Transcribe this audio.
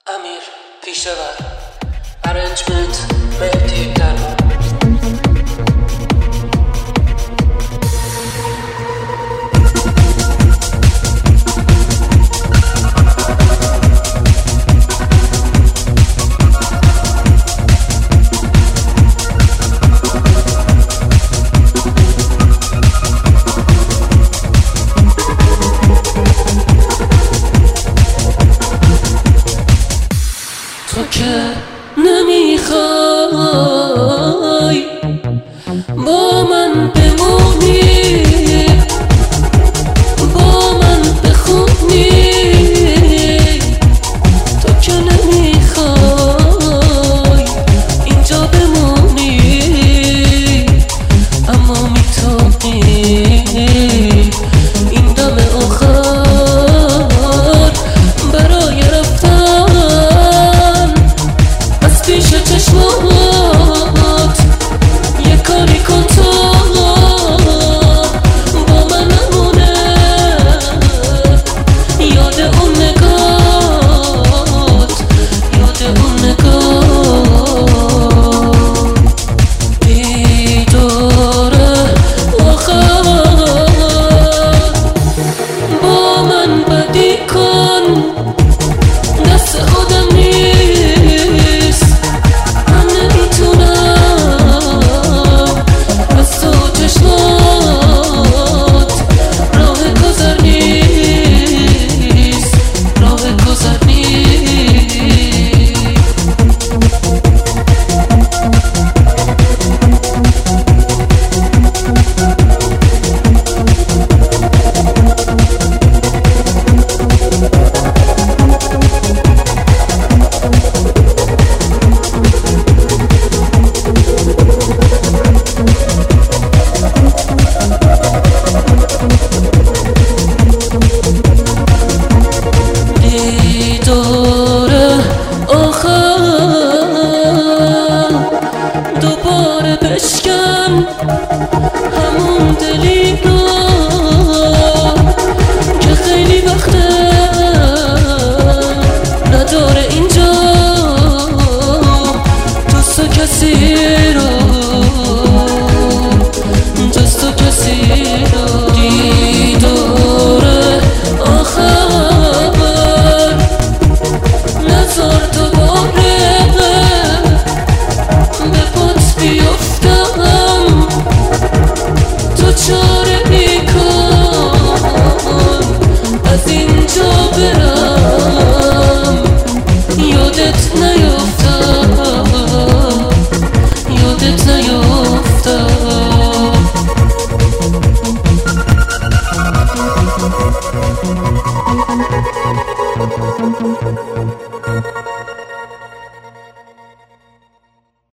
امیر پیشور ارنجمنت مهدی درمان. تو که نمیخوای با من بمونی، با من بخونی، تو که نمیخوای اینجا بمونی، اما میتونی این دم آخر برای رفتن پیش چشمات یه کاری کن تا با من نمونه، یاد اون نگات، یاد اون نگات بیداره آخر با من بدی کن، دست خودم دوباره بشکن